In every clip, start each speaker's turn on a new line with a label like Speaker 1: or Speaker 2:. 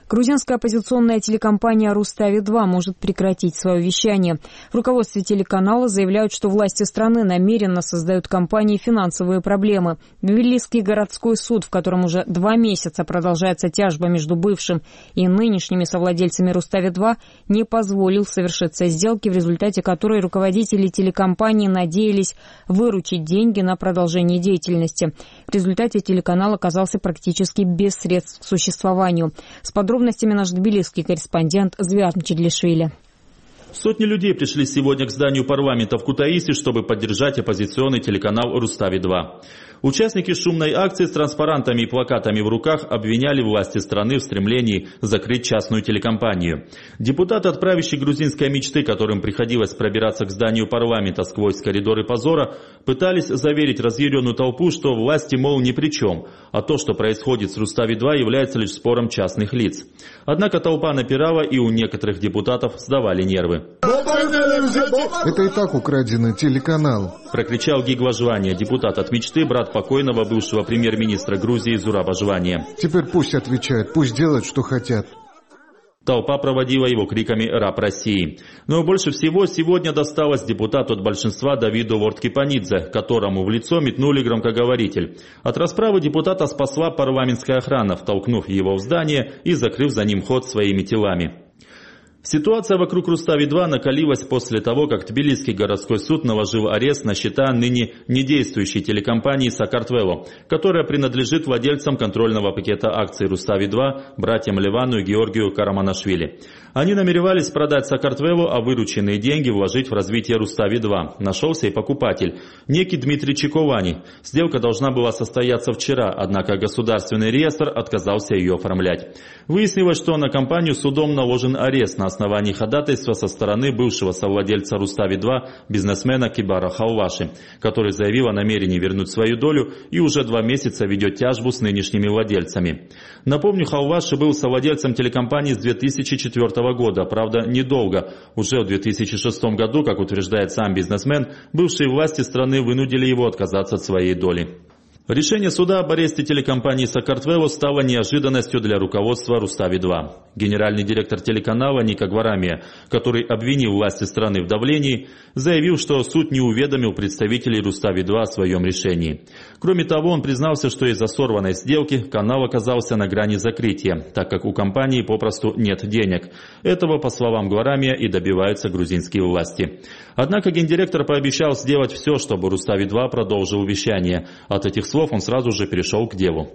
Speaker 1: Грузинская оппозиционная телекомпания «Рустави-2» может прекратить свое вещание. В руководстве телеканала заявляют, что власти страны намеренно создают компании финансовые проблемы. Тбилисский городской суд, в котором уже 2 месяца продолжается тяжба между бывшим и нынешними совладельцами «Рустави-2», не позволил совершиться сделки, в результате которой руководители телекомпании надеялись выручить деньги на продолжение деятельности. В результате телеканал оказался практически без средств к существованию. С подробностями наш тбилисский корреспондент Звиат Мчедлишвили.
Speaker 2: Сотни людей пришли сегодня к зданию парламента в Кутаиси, чтобы поддержать оппозиционный телеканал «Рустави-2». Участники шумной акции с транспарантами и плакатами в руках обвиняли власти страны в стремлении закрыть частную телекомпанию. Депутаты от правящей грузинской мечты, которым приходилось пробираться к зданию парламента сквозь коридоры позора, пытались заверить разъяренную толпу, что власти, мол, ни при чем, а то, что происходит с «Рустави-2», является лишь спором частных лиц. Однако толпа напирала, и у некоторых депутатов сдавали нервы.
Speaker 3: Это и так украденный телеканал,
Speaker 2: прокричал Гигла Жвания, депутат от мечты, брат покойного бывшего премьер-министра Грузии Зураба Жвания.
Speaker 3: Теперь пусть отвечают, пусть делают, что хотят.
Speaker 2: Толпа проводила его криками «Раб России». Но больше всего сегодня досталось депутату от большинства Давиду Ворткипанидзе, которому в лицо метнули громкоговоритель. От расправы депутата спасла парламентская охрана, втолкнув его в здание и закрыв за ним ход своими телами. Ситуация вокруг «Рустави-2» накалилась после того, как Тбилисский городской суд наложил арест на счета ныне недействующей телекомпании «Сакартвело», которая принадлежит владельцам контрольного пакета акций «Рустави-2» братьям Левану и Георгию Караманашвили. Они намеревались продать «Сакартвело», а вырученные деньги вложить в развитие «Рустави-2». Нашелся и покупатель, некий Дмитрий Чиковани. Сделка должна была состояться вчера, однако государственный реестр отказался ее оформлять. Выяснилось, что на компанию судом наложен арест на основании ходатайства со стороны бывшего совладельца «Рустави-2» бизнесмена Кибара Халваши, который заявил о намерении вернуть свою долю и уже 2 месяца ведет тяжбу с нынешними владельцами. Напомню, Халваши был совладельцем телекомпании с 2004 года, правда недолго. Уже в 2006 году, как утверждает сам бизнесмен, бывшие власти страны вынудили его отказаться от своей доли. Решение суда об аресте телекомпании «Сакартвело» стало неожиданностью для руководства «Рустави-2». Генеральный директор телеканала Ника Гварамия, который обвинил власти страны в давлении, заявил, что суд не уведомил представителей «Рустави-2» о своем решении. Кроме того, он признался, что из-за сорванной сделки канал оказался на грани закрытия, так как у компании попросту нет денег. Этого, по словам Гварамия, и добиваются грузинские власти. Однако гендиректор пообещал сделать все, чтобы «Рустави-2» продолжил вещание. От этих слов он сразу же перешел к делу.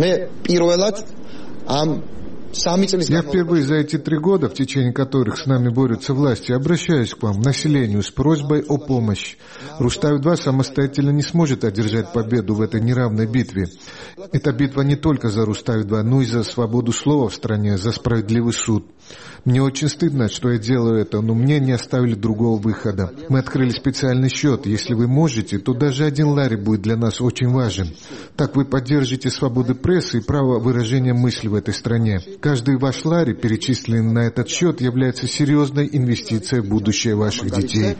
Speaker 3: Я впервые за эти 3 года, в течение которых с нами борются власти, обращаюсь к вам, населению, с просьбой о помощи. «Рустави-2» самостоятельно не сможет одержать победу в этой неравной битве. Эта битва не только за «Рустави-2», но и за свободу слова в стране, за справедливый суд. Мне очень стыдно, что я делаю это, но мне не оставили другого выхода. Мы открыли специальный счет. Если вы можете, то даже 1 лари будет для нас очень важен. Так вы поддержите свободу прессы и право выражения мысли в этой стране. Каждый ваш лари, перечисленный на этот счет, является серьезной инвестицией в будущее ваших детей.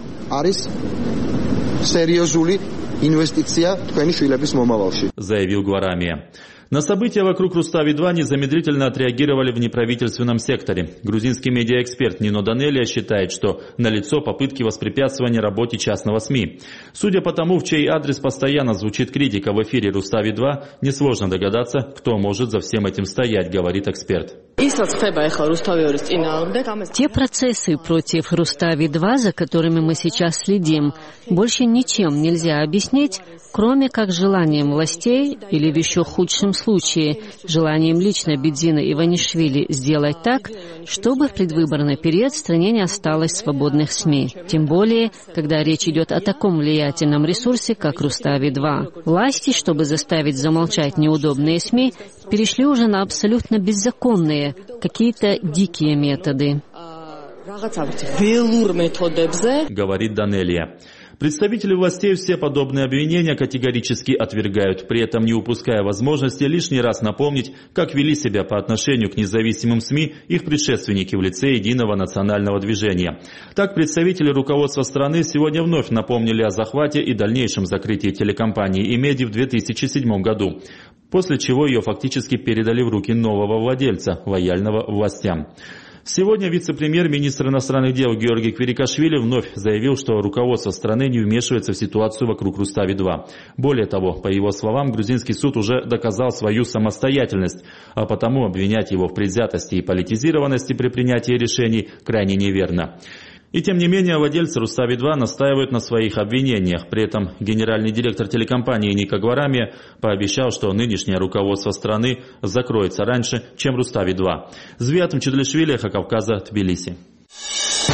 Speaker 2: Заявил Гварамия. На события вокруг «Рустави-2» незамедлительно отреагировали в неправительственном секторе. Грузинский медиаэксперт Нино Данелия считает, что налицо попытки воспрепятствования работе частного СМИ. Судя по тому, в чей адрес постоянно звучит критика в эфире «Рустави-2», несложно догадаться, кто может за всем этим стоять, говорит эксперт.
Speaker 4: Те процессы против «Рустави-2», за которыми мы сейчас следим, больше ничем нельзя объяснить, кроме как желанием властей или в еще худшем случае желанием лично Бедзина Иванишвили сделать так, чтобы в предвыборный период в стране не осталось свободных СМИ. Тем более, когда речь идет о таком влиятельном ресурсе, как «Рустави-2». Власти, чтобы заставить замолчать неудобные СМИ, перешли уже на абсолютно беззаконные, какие-то дикие методы.
Speaker 2: Говорит Данелия. Представители властей все подобные обвинения категорически отвергают, при этом не упуская возможности лишний раз напомнить, как вели себя по отношению к независимым СМИ их предшественники в лице Единого национального движения. Так, представители руководства страны сегодня вновь напомнили о захвате и дальнейшем закрытии телекомпании Имеди в 2007 году. после чего ее фактически передали в руки нового владельца, лояльного властям. Сегодня вице-премьер-министр иностранных дел Георгий Квирикашвили вновь заявил, что руководство страны не вмешивается в ситуацию вокруг Рустави-2. Более того, по его словам, грузинский суд уже доказал свою самостоятельность, а потому обвинять его в предвзятости и политизированности при принятии решений крайне неверно. И тем не менее, владельцы Рустави-2 настаивают на своих обвинениях. При этом генеральный директор телекомпании Ника Гварами пообещал, что нынешнее руководство страны закроется раньше, чем Рустави-2. Звиат Мчедлишвили, Хакавказа, Тбилиси.